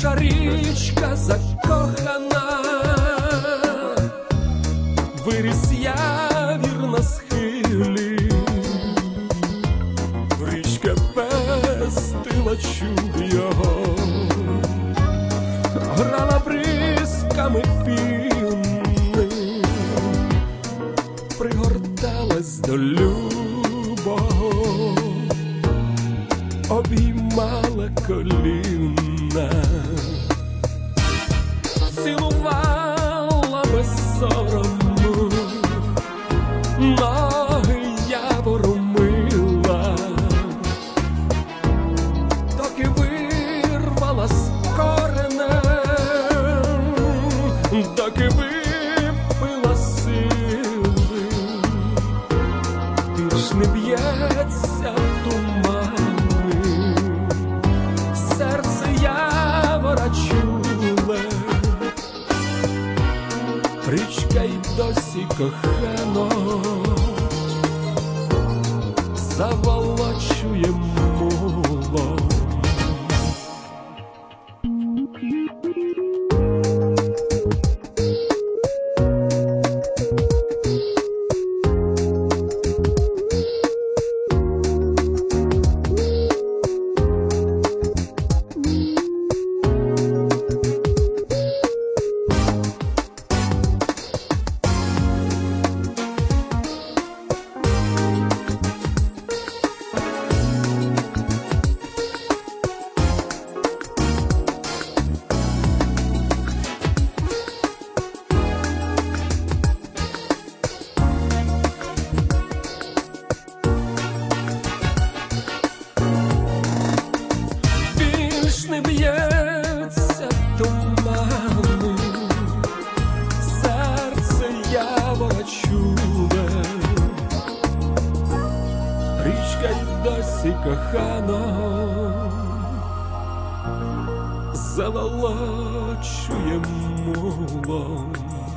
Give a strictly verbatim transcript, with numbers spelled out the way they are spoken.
наша річка закохана, виріс явір на схилі, річка пестила чуб його, грала бризками піни, пригорталась до любого, обіймала коліна, цілувала без сорому, ноги явору мила, доки вирвала з коренем, доки випила сили, більш не б'ється в тумани, серце явора чуле, річка й досі кохано заволочує мулом. Не б'ється туману, серце явора чуле, річка й досі кохано заволочує мулом.